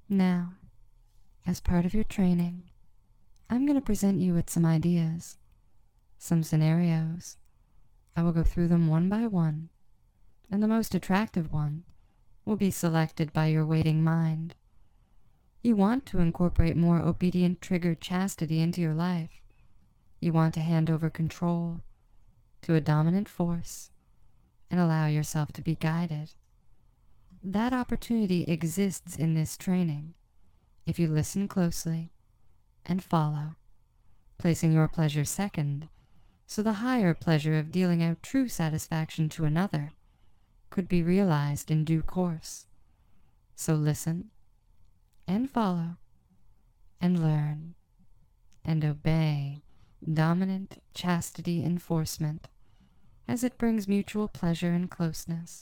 Now, as part of your training, I'm going to present you with some ideas, some scenarios. I will go through them one by one, and the most attractive one will be selected by your waiting mind. You want to incorporate more obedient, triggered chastity into your life. You want to hand over control to a dominant force and allow yourself to be guided. That opportunity exists in this training if you listen closely and follow, placing your pleasure second, so the higher pleasure of dealing out true satisfaction to another could be realized in due course. So listen and follow and learn and obey dominant chastity enforcement as it brings mutual pleasure and closeness.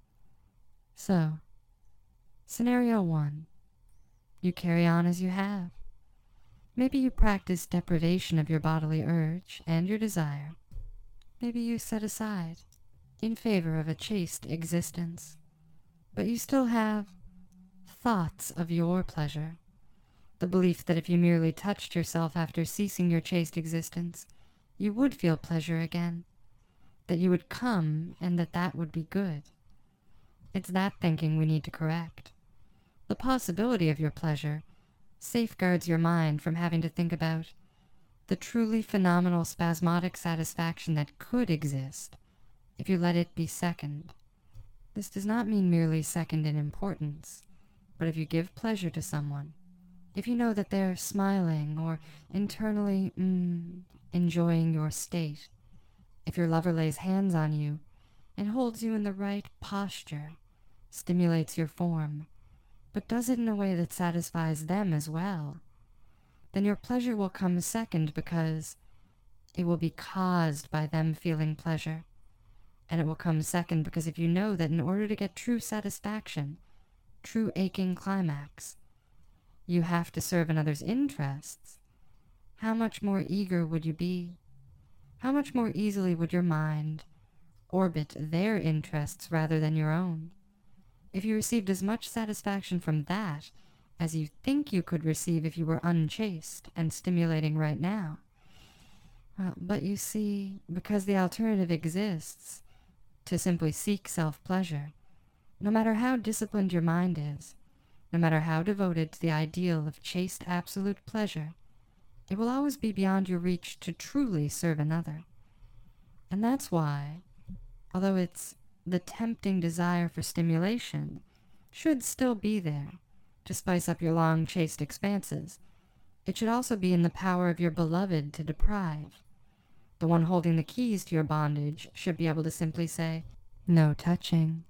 So, scenario 1. You carry on as you have. Maybe you practice deprivation of your bodily urge and your desire. Maybe you set aside in favor of a chaste existence. But you still have thoughts of your pleasure. The belief that if you merely touched yourself after ceasing your chaste existence, you would feel pleasure again. That you would come and that would be good. It's that thinking we need to correct. The possibility of your pleasure safeguards your mind from having to think about the truly phenomenal spasmodic satisfaction that could exist if you let it be second. This does not mean merely second in importance, but if you give pleasure to someone, if you know that they're smiling or internally enjoying your state, if your lover lays hands on you and holds you in the right posture, stimulates your form, but does it in a way that satisfies them as well, then your pleasure will come second because it will be caused by them feeling pleasure. And it will come second because if you know that in order to get true satisfaction, true aching climax, you have to serve another's interests, how much more eager would you be? How much more easily would your mind orbit their interests rather than your own? If you received as much satisfaction from that as you think you could receive if you were unchaste and stimulating right now. But you see, because the alternative exists, to simply seek self-pleasure, no matter how disciplined your mind is, no matter how devoted to the ideal of chaste absolute pleasure, it will always be beyond your reach to truly serve another. And that's why, although it's the tempting desire for stimulation should still be there to spice up your long, chaste expanses, it should also be in the power of your beloved to deprive. The one holding the keys to your bondage should be able to simply say, "No touching."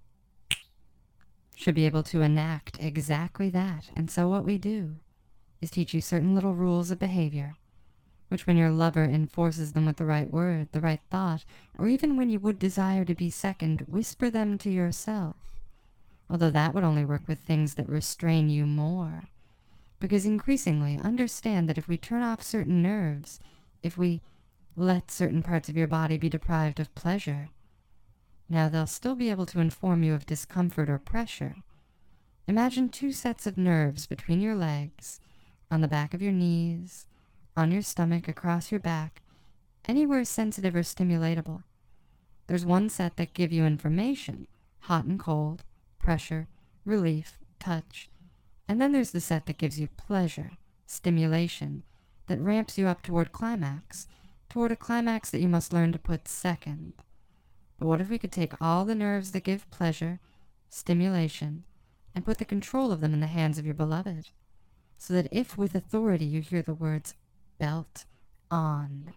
Should be able to enact exactly that. And so what we do is teach you certain little rules of behavior, which when your lover enforces them with the right word, the right thought, or even when you would desire to be second, whisper them to yourself. Although that would only work with things that restrain you more. Because increasingly, understand that if we turn off certain nerves, if we let certain parts of your body be deprived of pleasure, now they'll still be able to inform you of discomfort or pressure. Imagine 2 sets of nerves between your legs, on the back of your knees, on your stomach, across your back, anywhere sensitive or stimulatable. There's one set that give you information, hot and cold, pressure, relief, touch, and then there's the set that gives you pleasure, stimulation, that ramps you up toward a climax that you must learn to put second. But what if we could take all the nerves that give pleasure, stimulation, and put the control of them in the hands of your beloved, so that if with authority you hear the words, "belt on,"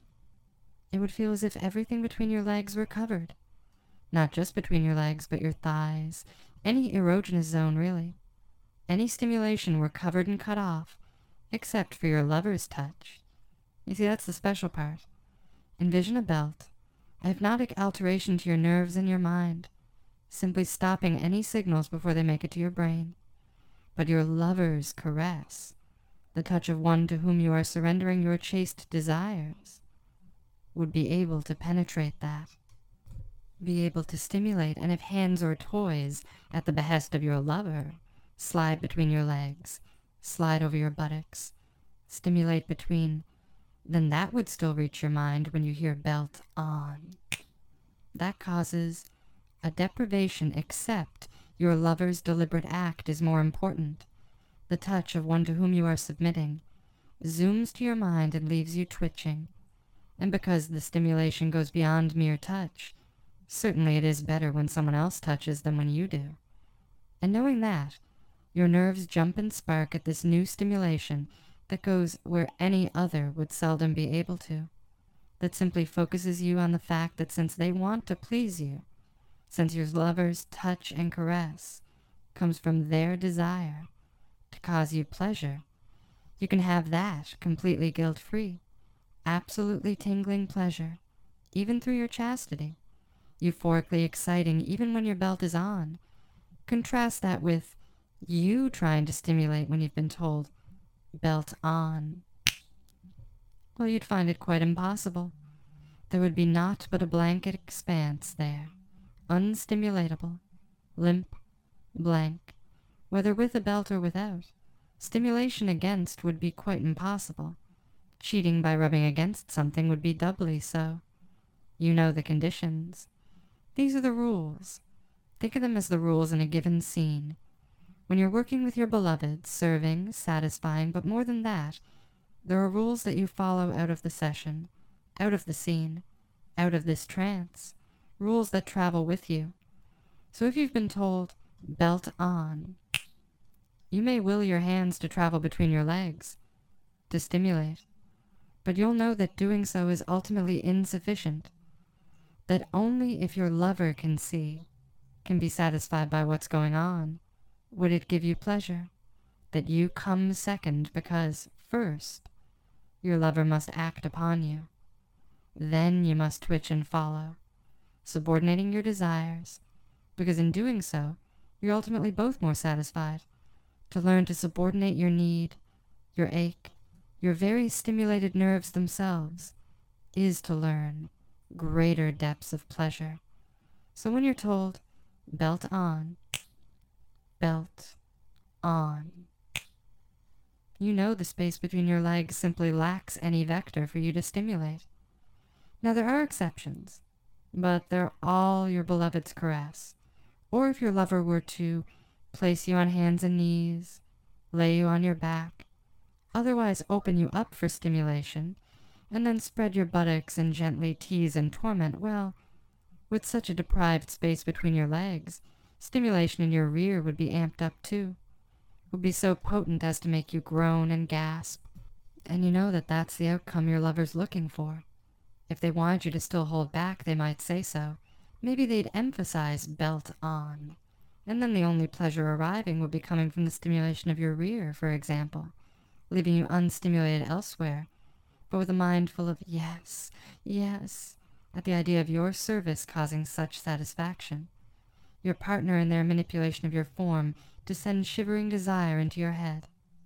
it would feel as if everything between your legs were covered. Not just between your legs, but your thighs, any erogenous zone really. Any stimulation were covered and cut off, except for your lover's touch. You see, that's the special part. Envision a belt, a hypnotic alteration to your nerves and your mind, simply stopping any signals before they make it to your brain. But your lover's caress, the touch of one to whom you are surrendering your chaste desires, would be able to penetrate that, be able to stimulate, and if hands or toys, at the behest of your lover, slide between your legs, slide over your buttocks, stimulate between, then that would still reach your mind when you hear belt on. That causes a deprivation, except your lover's deliberate act is more important. The touch of one to whom you are submitting zooms to your mind and leaves you twitching. And because the stimulation goes beyond mere touch, certainly it is better when someone else touches than when you do. And knowing that, your nerves jump and spark at this new stimulation that goes where any other would seldom be able to, that simply focuses you on the fact that since they want to please you, since your lover's touch and caress comes from their desire to cause you pleasure, you can have that completely guilt-free, absolutely tingling pleasure, even through your chastity, euphorically exciting even when your belt is on. Contrast that with you trying to stimulate when you've been told, belt on. Well, you'd find it quite impossible. There would be naught but a blanket expanse there, unstimulatable, limp, blank, whether with a belt or without. Stimulation against would be quite impossible. Cheating by rubbing against something would be doubly so. You know the conditions. These are the rules. Think of them as the rules in a given scene. When you're working with your beloved, serving, satisfying, but more than that, there are rules that you follow out of the session, out of the scene, out of this trance, rules that travel with you. So if you've been told, belt on, you may will your hands to travel between your legs, to stimulate, but you'll know that doing so is ultimately insufficient, that only if your lover can see, can be satisfied by what's going on, would it give you pleasure, that you come second because, first, your lover must act upon you. Then you must twitch and follow, subordinating your desires, because in doing so, you're ultimately both more satisfied. To learn to subordinate your need, your ache, your very stimulated nerves themselves, is to learn greater depths of pleasure. So when you're told, belt on, you know the space between your legs simply lacks any vector for you to stimulate. Now there are exceptions, but they're all your beloved's caress. Or if your lover were to place you on hands and knees, lay you on your back, otherwise open you up for stimulation, and then spread your buttocks and gently tease and torment, well, with such a deprived space between your legs, stimulation in your rear would be amped up too, would be so potent as to make you groan and gasp. And you know that that's the outcome your lover's looking for. If they wanted you to still hold back, they might say so. Maybe they'd emphasize belt on. And then the only pleasure arriving would be coming from the stimulation of your rear, for example, leaving you unstimulated elsewhere, but with a mind full of yes, yes, at the idea of your service causing such satisfaction. Your partner in their manipulation of your form to send shivering desire into your head.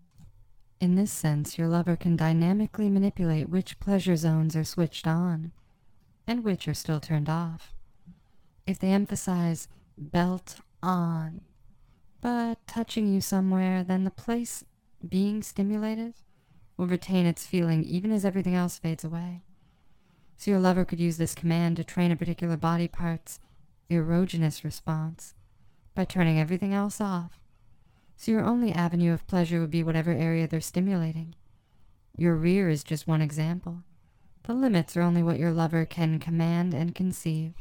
In this sense, your lover can dynamically manipulate which pleasure zones are switched on, and which are still turned off. If they emphasize belt on, but touching you somewhere, then the place being stimulated will retain its feeling even as everything else fades away. So your lover could use this command to train a particular body part's erogenous response by turning everything else off. So your only avenue of pleasure would be whatever area they're stimulating. Your rear is just one example. The limits are only what your lover can command and conceive.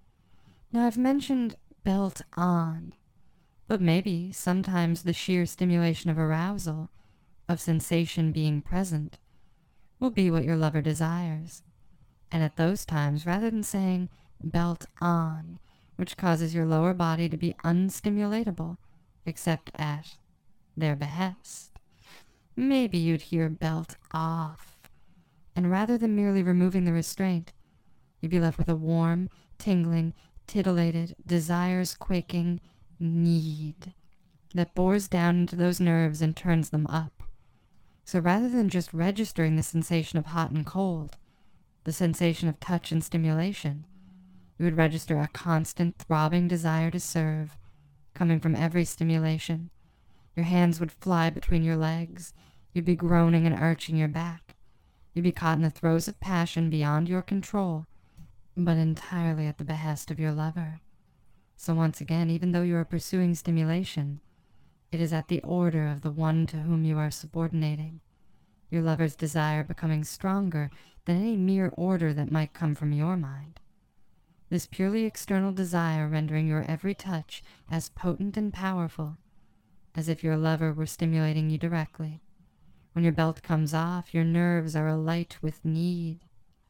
Now I've mentioned belt on, but maybe sometimes the sheer stimulation of arousal, of sensation being present, will be what your lover desires. And at those times, rather than saying belt on, which causes your lower body to be unstimulatable, except at their behest, maybe you'd hear belt off, and rather than merely removing the restraint, you'd be left with a warm, tingling, titillated, desires-quaking need that bores down into those nerves and turns them up. So rather than just registering the sensation of hot and cold, the sensation of touch and stimulation, you would register a constant throbbing desire to serve, coming from every stimulation, Your hands would fly between your legs. You'd be groaning and arching your back. You'd be caught in the throes of passion beyond your control, but entirely at the behest of your lover. So once again, even though you are pursuing stimulation, it is at the order of the one to whom you are subordinating, your lover's desire becoming stronger than any mere order that might come from your mind. This purely external desire rendering your every touch as potent and powerful as if your lover were stimulating you directly. When your belt comes off, your nerves are alight with need,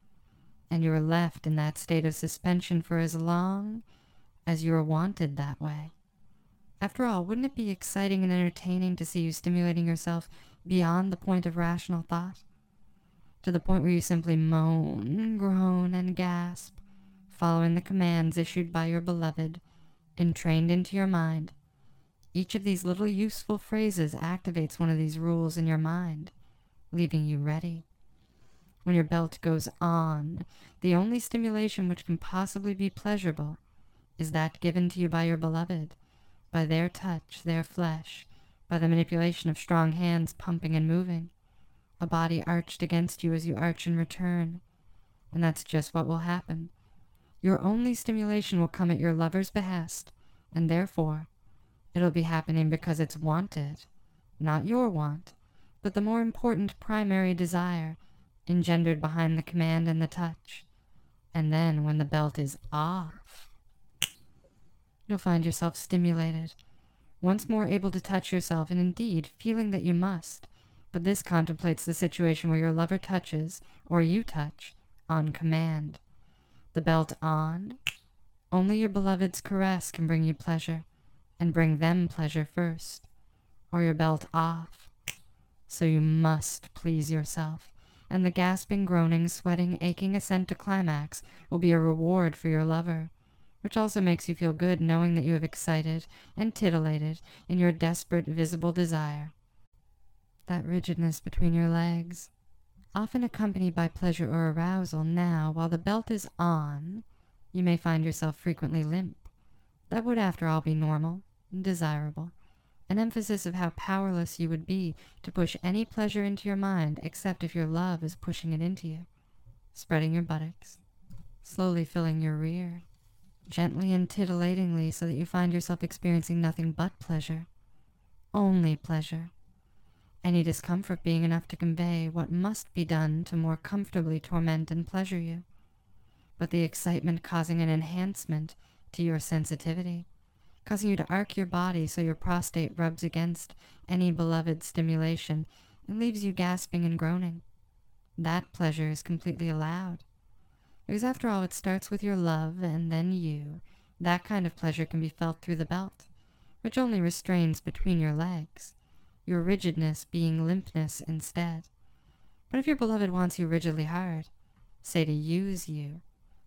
and you are left in that state of suspension for as long as you are wanted that way. After all, wouldn't it be exciting and entertaining to see you stimulating yourself beyond the point of rational thought? To the point where you simply moan, groan, and gasp, following the commands issued by your beloved, entrained into your mind. Each of these little useful phrases activates one of these rules in your mind, leaving you ready. When your belt goes on, the only stimulation which can possibly be pleasurable is that given to you by your beloved, by their touch, their flesh, by the manipulation of strong hands pumping and moving, a body arched against you as you arch in return. And that's just what will happen. Your only stimulation will come at your lover's behest, and therefore it'll be happening because it's wanted, not your want, but the more important primary desire engendered behind the command and the touch. And then when the belt is off, you'll find yourself stimulated, once more able to touch yourself, and indeed feeling that you must. But this contemplates the situation where your lover touches, or you touch, on command. The belt on, only your beloved's caress can bring you pleasure, and bring them pleasure first, or your belt off. So you must please yourself, and the gasping, groaning, sweating, aching ascent to climax will be a reward for your lover, which also makes you feel good knowing that you have excited and titillated in your desperate, visible desire. That rigidness between your legs, often accompanied by pleasure or arousal, now, while the belt is on, you may find yourself frequently limp. That would, after all, be normal and desirable, an emphasis of how powerless you would be to push any pleasure into your mind except if your love is pushing it into you, spreading your buttocks, slowly filling your rear, gently and titillatingly, so that you find yourself experiencing nothing but pleasure, only pleasure, any discomfort being enough to convey what must be done to more comfortably torment and pleasure you, but the excitement causing an enhancement to your sensitivity, causing you to arc your body so your prostate rubs against any beloved stimulation and leaves you gasping and groaning. That pleasure is completely allowed, because after all it starts with your love and then you. That kind of pleasure can be felt through the belt, which only restrains between your legs, your rigidness being limpness instead. But if your beloved wants you rigidly hard, say to use you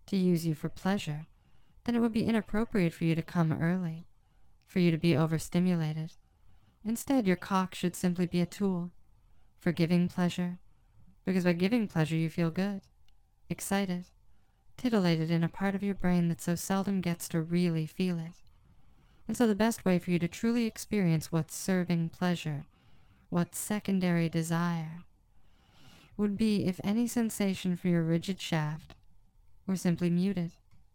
for pleasure, then it would be inappropriate for you to come early, for you to be overstimulated. Instead, your cock should simply be a tool for giving pleasure, because by giving pleasure you feel good, excited, titillated in a part of your brain that so seldom gets to really feel it. And so the best way for you to truly experience what's serving pleasure, what's secondary desire, would be if any sensation for your rigid shaft were simply muted.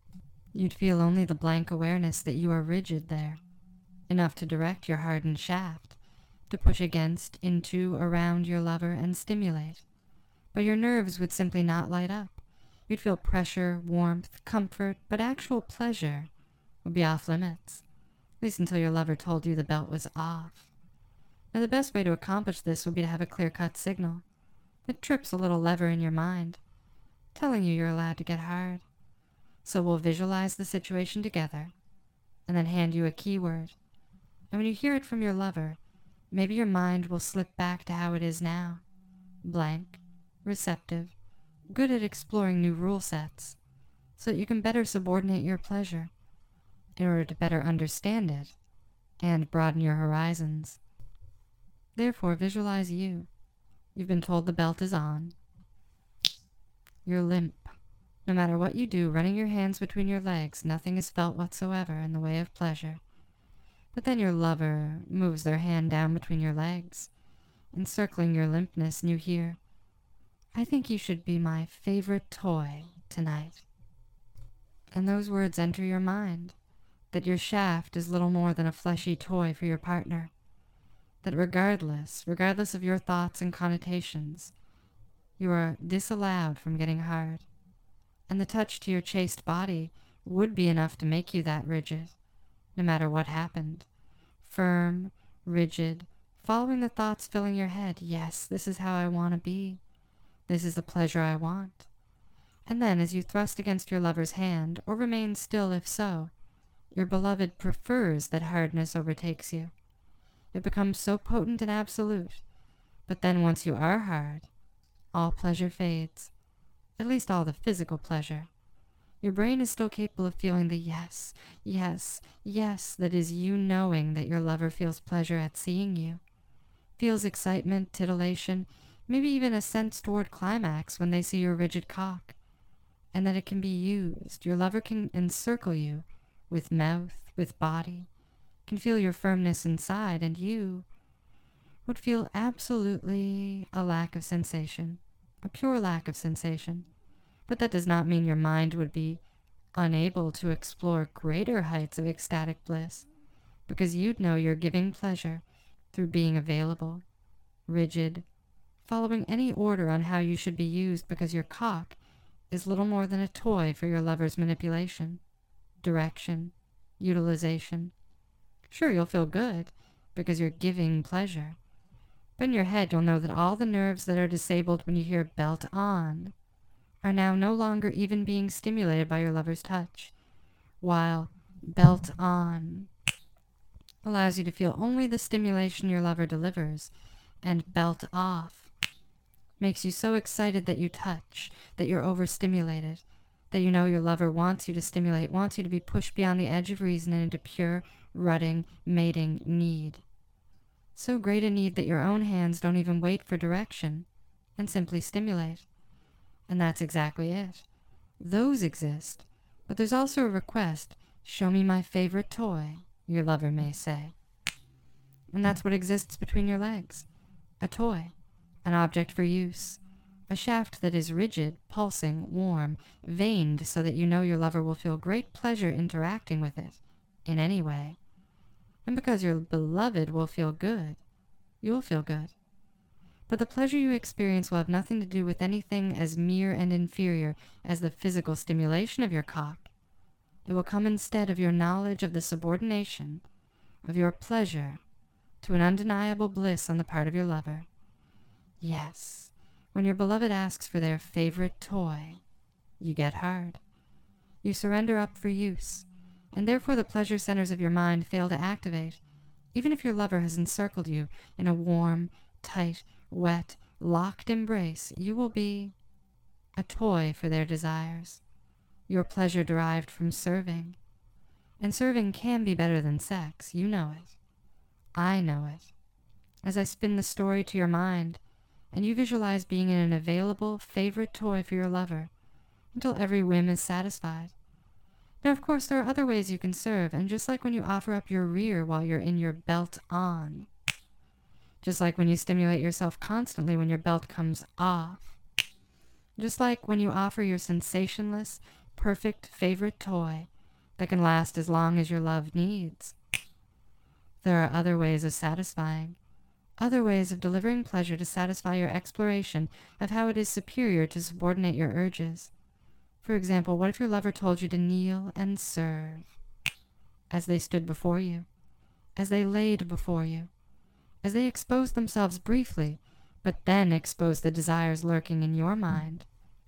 You'd feel only the blank awareness that you are rigid there, enough to direct your hardened shaft, to push against, into, around your lover and stimulate. But your nerves would simply not light up. You'd feel pressure, warmth, comfort, but actual pleasure would be off limits, at least until your lover told you the belt was off. Now the best way to accomplish this would be to have a clear-cut signal that trips a little lever in your mind, telling you you're allowed to get hard. So we'll visualize the situation together, and then hand you a keyword. And when you hear it from your lover, maybe your mind will slip back to how it is now, blank, receptive, good at exploring new rule sets, so that you can better subordinate your pleasure, in order to better understand it, and broaden your horizons. Therefore, visualize you. You've been told the belt is on. You're limp. No matter what you do, running your hands between your legs, nothing is felt whatsoever in the way of pleasure. But then your lover moves their hand down between your legs, encircling your limpness, and you hear, "I think you should be my favorite toy tonight." And those words enter your mind, that your shaft is little more than a fleshy toy for your partner, that regardless of your thoughts and connotations, you are disallowed from getting hard, and the touch to your chaste body would be enough to make you that rigid, no matter what happened. Firm, rigid, following the thoughts filling your head. Yes, this is how I want to be. This is the pleasure I want. And then, as you thrust against your lover's hand, or remain still if so, your beloved prefers that hardness overtakes you. It becomes so potent and absolute. But then once you are hard, all pleasure fades. At least all the physical pleasure. Your brain is still capable of feeling the yes, yes, yes that is you knowing that your lover feels pleasure at seeing you. Feels excitement, titillation, maybe even a sense toward climax when they see your rigid cock. And that it can be used. Your lover can encircle you with mouth, with body, can feel your firmness inside, and you would feel absolutely a lack of sensation, a pure lack of sensation. But that does not mean your mind would be unable to explore greater heights of ecstatic bliss, because you'd know you're giving pleasure through being available, rigid, following any order on how you should be used, because your cock is little more than a toy for your lover's manipulation, direction, utilization. Sure, you'll feel good, because you're giving pleasure. But in your head, you'll know that all the nerves that are disabled when you hear "belt on" are now no longer even being stimulated by your lover's touch, while "belt on" allows you to feel only the stimulation your lover delivers, and "belt off" makes you so excited that you touch, that you're overstimulated, that you know your lover wants you to stimulate, wants you to be pushed beyond the edge of reason and into pure, rutting, mating need. So great a need that your own hands don't even wait for direction and simply stimulate. And that's exactly it. Those exist, but there's also a request, "Show me my favorite toy," your lover may say. And that's what exists between your legs. A toy, an object for use, a shaft that is rigid, pulsing, warm, veined so that you know your lover will feel great pleasure interacting with it, in any way. And because your beloved will feel good, you'll feel good. But the pleasure you experience will have nothing to do with anything as mere and inferior as the physical stimulation of your cock. It will come instead of your knowledge of the subordination of your pleasure to an undeniable bliss on the part of your lover. Yes, when your beloved asks for their favorite toy, you get hard. You surrender up for use, and therefore the pleasure centers of your mind fail to activate. Even if your lover has encircled you in a warm, tight, wet, locked embrace, you will be a toy for their desires. Your pleasure derived from serving. And serving can be better than sex. You know it. I know it. As I spin the story to your mind, and you visualize being an available, favorite toy for your lover, until every whim is satisfied. Now, of course, there are other ways you can serve, and just like when you offer up your rear while you're in your belt on, just like when you stimulate yourself constantly when your belt comes off, just like when you offer your sensationless, perfect favorite toy that can last as long as your love needs. There are other ways of satisfying, other ways of delivering pleasure to satisfy your exploration of how it is superior to subordinate your urges. For example, what if your lover told you to kneel and serve as they stood before you, as they laid before you, as they exposed themselves briefly, but then exposed the desires lurking in your mind?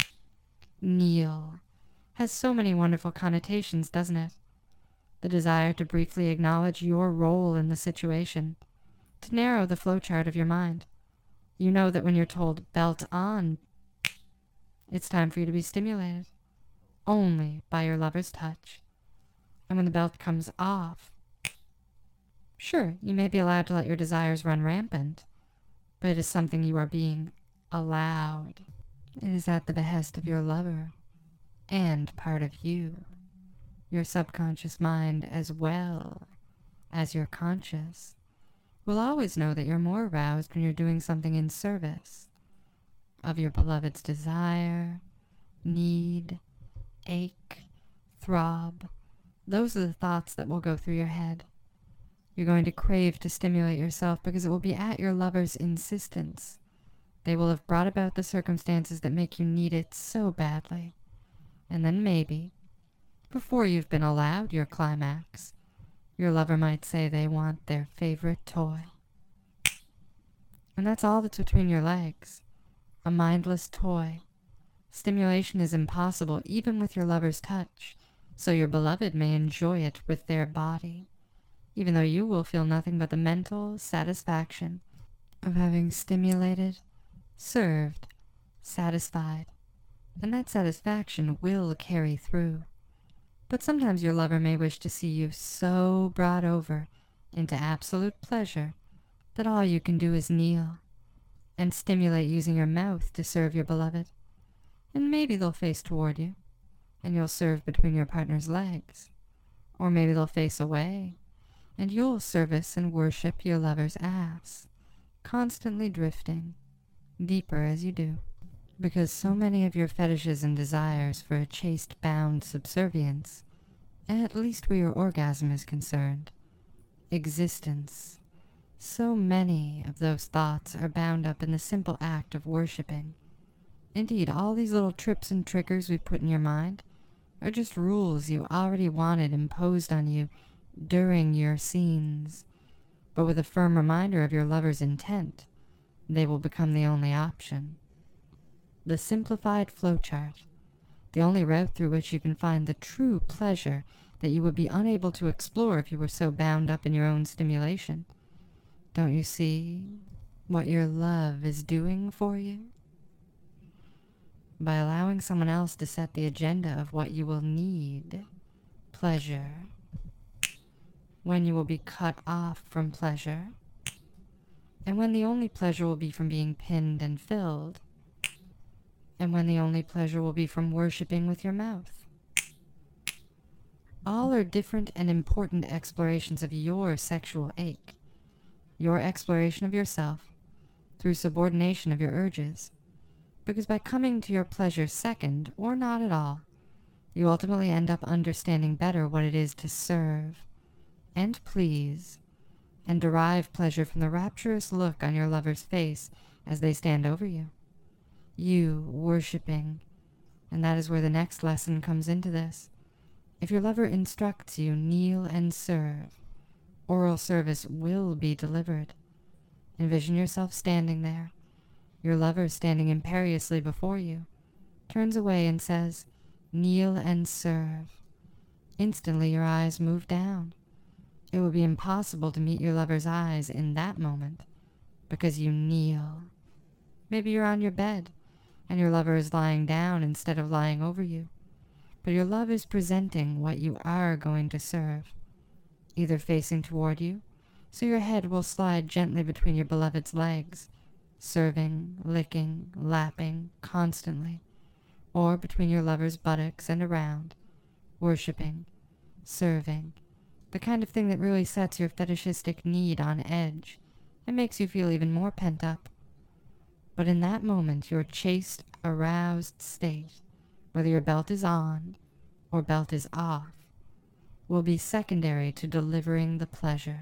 Kneel has so many wonderful connotations, doesn't it? The desire to briefly acknowledge your role in the situation, to narrow the flowchart of your mind. You know that when you're told "belt on," it's time for you to be stimulated, only by your lover's touch. And when the belt comes off, sure, you may be allowed to let your desires run rampant, but it is something you are being allowed. It is at the behest of your lover, and part of you, your subconscious mind as well, as you're conscious, will always know that you're more aroused when you're doing something in service of your beloved's desire, need, ache, throb. Those are the thoughts that will go through your head. You're going to crave to stimulate yourself because it will be at your lover's insistence. They will have brought about the circumstances that make you need it so badly. And then maybe, before you've been allowed your climax, your lover might say they want their favorite toy. And that's all that's between your legs. A mindless toy. Stimulation is impossible even with your lover's touch, so your beloved may enjoy it with their body, even though you will feel nothing but the mental satisfaction of having stimulated, served, satisfied, and that satisfaction will carry through. But sometimes your lover may wish to see you so brought over into absolute pleasure that all you can do is kneel and stimulate using your mouth to serve your beloved. And maybe they'll face toward you, and you'll serve between your partner's legs. Or maybe they'll face away, and you'll service and worship your lover's ass, constantly drifting deeper as you do. Because so many of your fetishes and desires for a chaste-bound subservience, at least where your orgasm is concerned, existence, so many of those thoughts are bound up in the simple act of worshipping. Indeed, all these little trips and triggers we put in your mind are just rules you already wanted imposed on you during your scenes. But with a firm reminder of your lover's intent, they will become the only option. The simplified flowchart, the only route through which you can find the true pleasure that you would be unable to explore if you were so bound up in your own stimulation. Don't you see what your love is doing for you? By allowing someone else to set the agenda of what you will need, pleasure, when you will be cut off from pleasure, and when the only pleasure will be from being pinned and filled, and when the only pleasure will be from worshipping with your mouth. All are different and important explorations of your sexual ache, your exploration of yourself through subordination of your urges. Because by coming to your pleasure second, or not at all, you ultimately end up understanding better what it is to serve and please and derive pleasure from the rapturous look on your lover's face as they stand over you. You worshipping, and that is where the next lesson comes into this. If your lover instructs you, kneel and serve, oral service will be delivered. Envision yourself standing there. Your lover standing imperiously before you, turns away and says, kneel and serve. Instantly your eyes move down. It will be impossible to meet your lover's eyes in that moment, because you kneel. Maybe you're on your bed, and your lover is lying down instead of lying over you, but your love is presenting what you are going to serve, either facing toward you, so your head will slide gently between your beloved's legs, serving, licking, lapping, constantly, or between your lover's buttocks and around, worshipping, serving, the kind of thing that really sets your fetishistic need on edge and makes you feel even more pent up. But in that moment, your chaste, aroused state, whether your belt is on or belt is off, will be secondary to delivering the pleasure.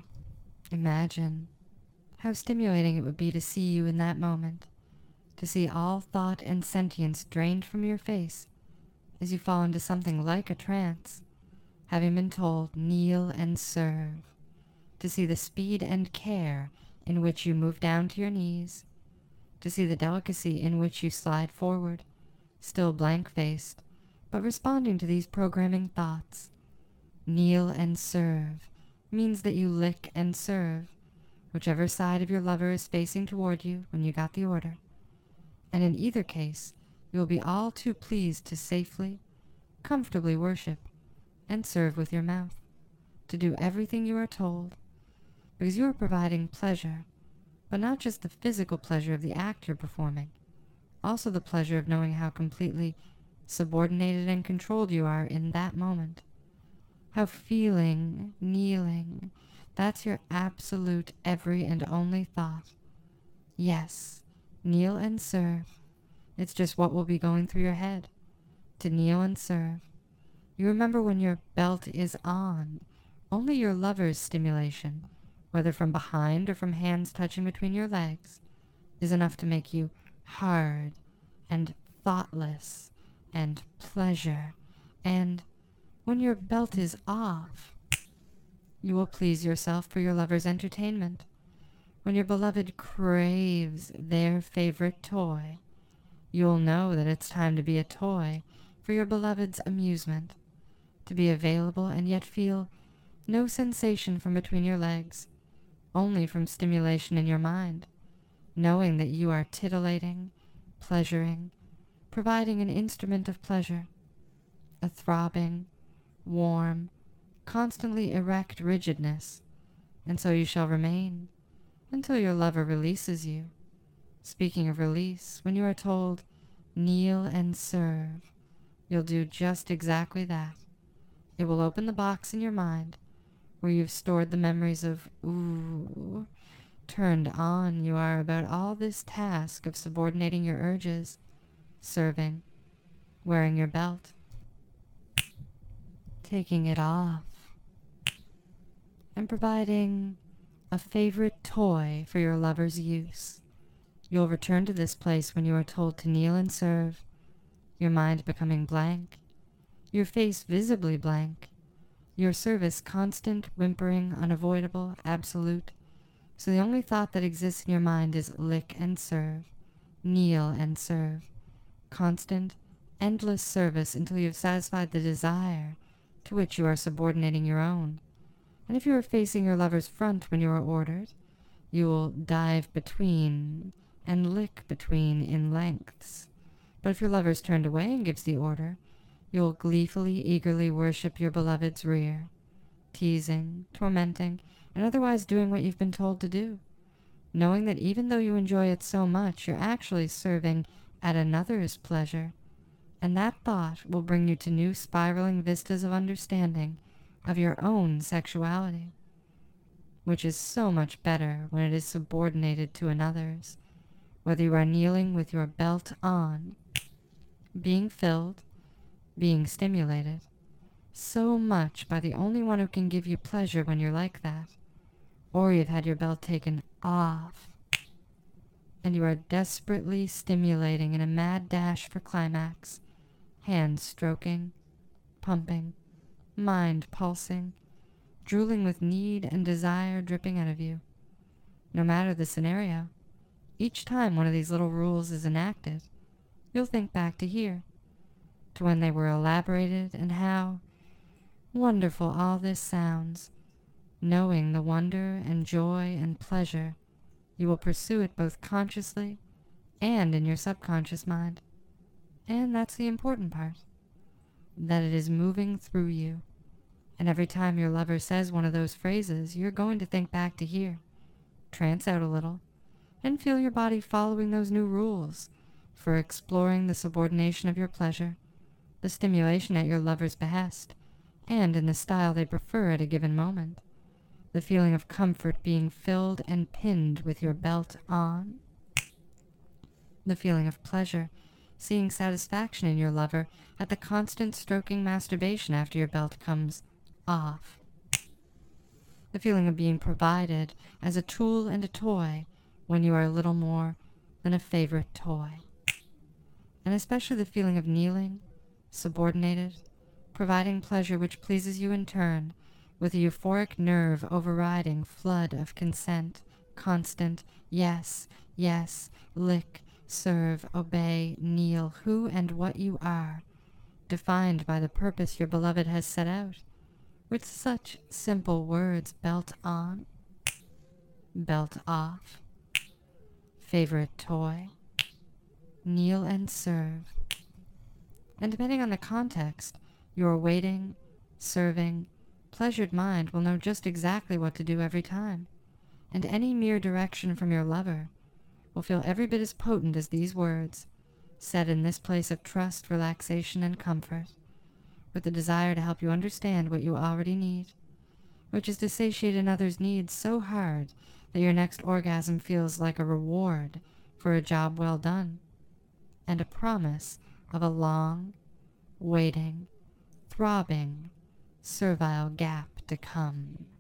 Imagine how stimulating it would be to see you in that moment, to see all thought and sentience drained from your face as you fall into something like a trance, having been told, kneel and serve, to see the speed and care in which you move down to your knees, to see the delicacy in which you slide forward, still blank-faced, but responding to these programming thoughts. Kneel and serve means that you lick and serve, whichever side of your lover is facing toward you when you got the order. And in either case, you will be all too pleased to safely, comfortably worship and serve with your mouth, to do everything you are told, because you are providing pleasure, but not just the physical pleasure of the act you're performing, also the pleasure of knowing how completely subordinated and controlled you are in that moment, how feeling, kneeling, That's your absolute every and only thought. Yes, kneel and serve. It's just what will be going through your head. To kneel and serve. You remember when your belt is on. Only your lover's stimulation, whether from behind or from hands touching between your legs, is enough to make you hard and thoughtless and pleasure. And when your belt is off, you will please yourself for your lover's entertainment. When your beloved craves their favorite toy, you'll know that it's time to be a toy for your beloved's amusement, to be available and yet feel no sensation from between your legs, only from stimulation in your mind, knowing that you are titillating, pleasuring, providing an instrument of pleasure, a throbbing, warm, constantly erect rigidness, and so you shall remain until your lover releases you. Speaking of release, when you are told, kneel and serve, you'll do just exactly that. It will open the box in your mind where you've stored the memories of, ooh, turned on you are about all this task of subordinating your urges, serving, wearing your belt, taking it off, and providing a favorite toy for your lover's use. You'll return to this place when you are told to kneel and serve, your mind becoming blank, your face visibly blank, your service constant, whimpering, unavoidable, absolute. So the only thought that exists in your mind is lick and serve, kneel and serve. Constant, endless service until you have satisfied the desire to which you are subordinating your own. And if you are facing your lover's front when you are ordered, you will dive between and lick between in lengths. But if your lover's turned away and gives the order, you will gleefully, eagerly worship your beloved's rear, teasing, tormenting, and otherwise doing what you've been told to do, knowing that even though you enjoy it so much, you're actually serving at another's pleasure, and that thought will bring you to new spiraling vistas of understanding of your own sexuality, which is so much better when it is subordinated to another's, whether you are kneeling with your belt on, being filled, being stimulated, so much by the only one who can give you pleasure when you're like that, or you've had your belt taken off, and you are desperately stimulating in a mad dash for climax, hands stroking, pumping, mind pulsing, drooling with need and desire dripping out of you. No matter the scenario, each time one of these little rules is enacted, you'll think back to here, to when they were elaborated and how wonderful all this sounds. Knowing the wonder and joy and pleasure, you will pursue it both consciously and in your subconscious mind. And that's the important part, that it is moving through you. And every time your lover says one of those phrases, you're going to think back to here, trance out a little, and feel your body following those new rules for exploring the subordination of your pleasure, the stimulation at your lover's behest, and in the style they prefer at a given moment. The feeling of comfort being filled and pinned with your belt on. The feeling of pleasure, seeing satisfaction in your lover at the constant stroking masturbation after your belt comes off. The feeling of being provided as a tool and a toy when you are little more than a favorite toy. And especially the feeling of kneeling, subordinated, providing pleasure which pleases you in turn, with a euphoric nerve overriding flood of consent, constant, yes, yes, lick, serve, obey, kneel, who and what you are, defined by the purpose your beloved has set out, with such simple words: belt on, belt off, favorite toy, kneel and serve. And depending on the context, your waiting, serving, pleasured mind will know just exactly what to do every time, and any mere direction from your lover will feel every bit as potent as these words, said in this place of trust, relaxation, and comfort, with the desire to help you understand what you already need, which is to satiate another's needs so hard that your next orgasm feels like a reward for a job well done, and a promise of a long, waiting, throbbing, servile gap to come.